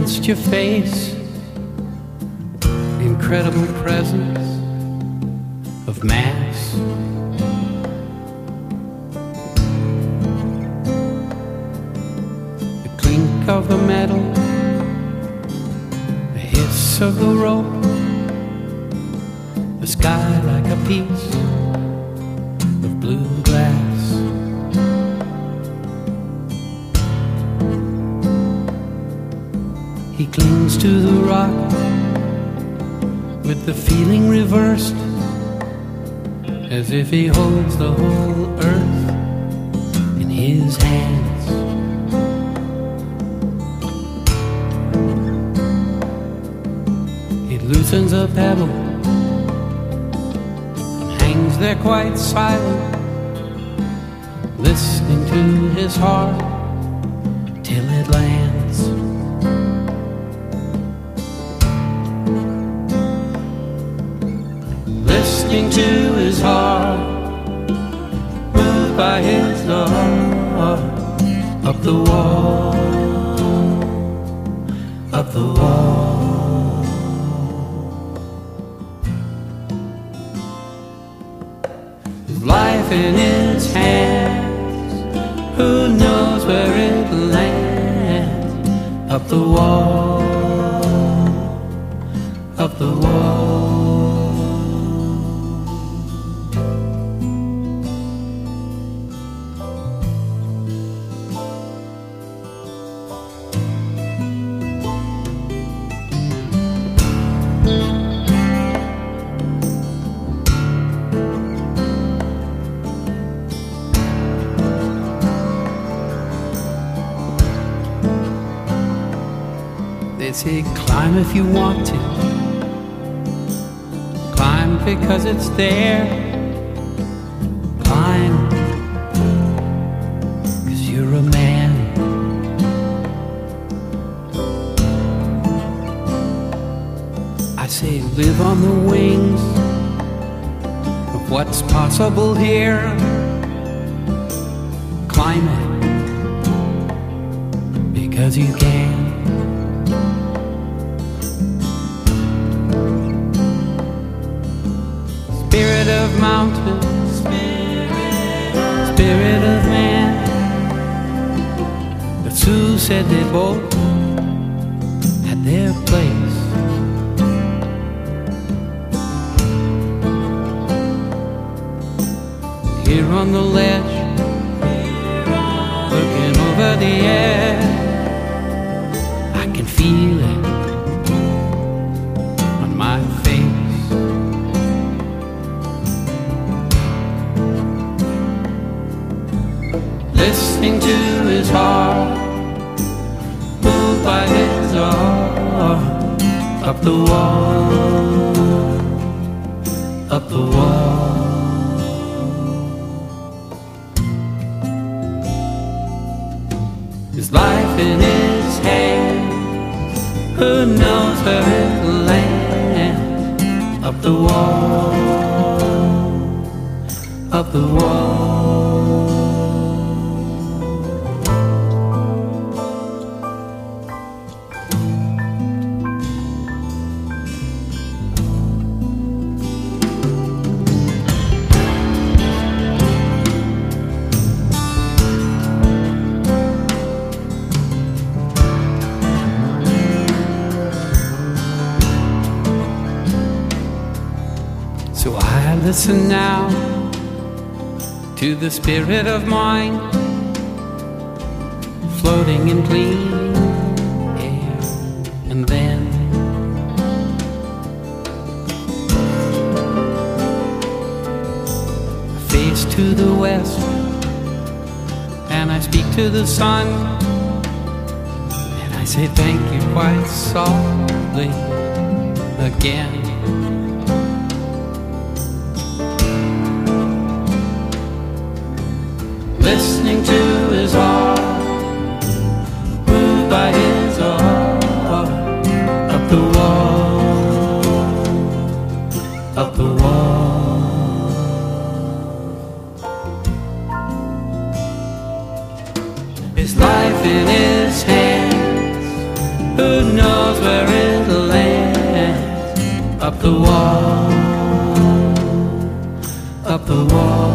against your face, the incredible presence of mass. The clink of the metal, the hiss of the rope, the sky like a piece of blue glass. He clings to the rock with the feeling reversed, as if he holds the whole earth in his hands. He loosens a pebble and hangs there quite silent, listening to his heart till it lands. Listening to his heart, moved by his love, up the wall, up the wall. His life in his hands, who knows where it lands? Up the wall, up the wall. They say climb if you want to, climb because it's there, climb cause you're a man. I say live on the wings of what's possible here, climb it because you can. Spirit of mountain, spirit of man. The Sioux said they both had their place. Here on the ledge, looking over the edge, I can feel it on my face. Listening to his heart, moved by his heart, up the wall, up the wall. His life in his hands, who knows where it lands? Up the wall, up the wall. So I listen now to the spirit of mine, floating in clean air, and then I face to the west, and I speak to the sun, and I say thank you quite softly again. Listening to his heart, moved by his heart, up the wall, up the wall. His life in his hands, who knows up the wall, up the wall.